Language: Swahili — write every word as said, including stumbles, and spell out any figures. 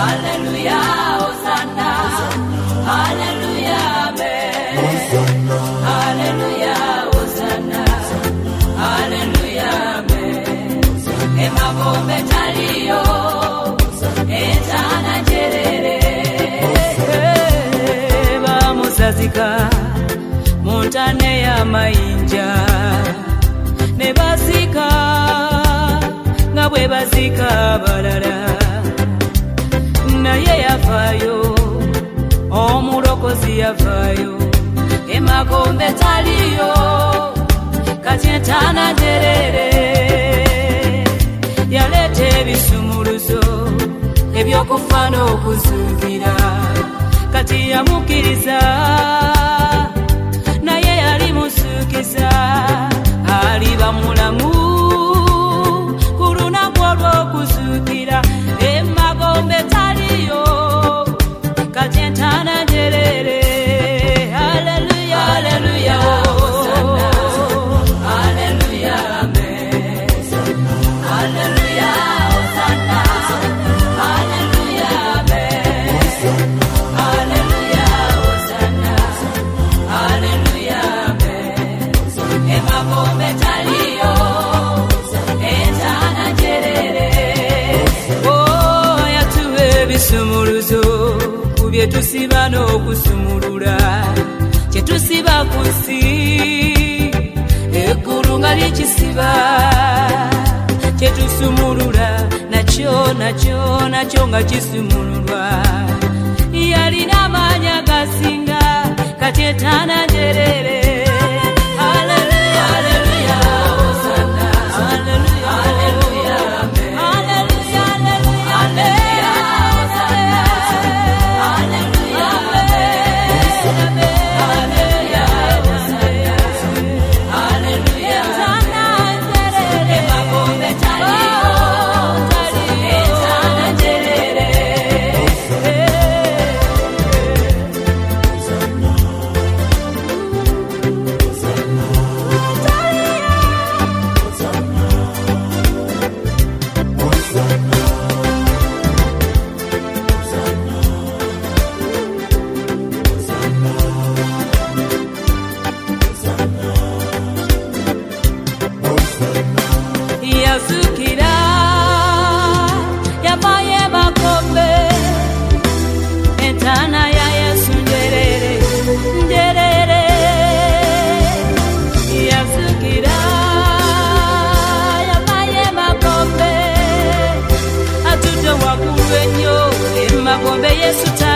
Hallelujah, Hosanna, Hallelujah, Amen. Hallelujah, Hosanna, Hallelujah, Amen. Emagombe taliyo, etana jerere. Eba musazika, montane ya mainja, nebazika, ngabwe bazika balala. Naye yafayo, omulokozi yafayo, emagombe taliyo, katyentana jerere. Yalete ebisumuluzo, ebyokufa n'okuzuukira, kati yamukiriza, naye yali musuukiza, aliba mulamu, ku lunaku olw'okuzuukira. Emagombe taliyo, katyentana jerere. Hallelujah, hallelujah, hallelujah, amen. Hallelujah, Hosanna, hallelujah, amen. Hallelujah, Hosanna, hallelujah, amen. Emagombe taliyo, etana jerere. Oh, yatuwe bisumuluzo, kubye tusiba n'okusumulula, kye tusiba ku nsi, eggulu nga likisiba, kye tusumulula, nakyo nakyo nakyo nga kisumululwa. Yalina amaanyi agasinga, katyentana jerere. Hallelujah, hallelujah, Hosanna, hallelujah, hallelujah, amen. Hallelujah, hallelujah, hallelujah, Hosanna, hallelujah, amen. Hallelujah, Hosanna, hallelujah, amen. Emagombe taliyo, etana jerere. Yazukira, yabaye magombe, etana ya Yesu njerere, njerere. Yazukira, yabaye magombe, atudde waggulu ennyo, emagombe Yesu ta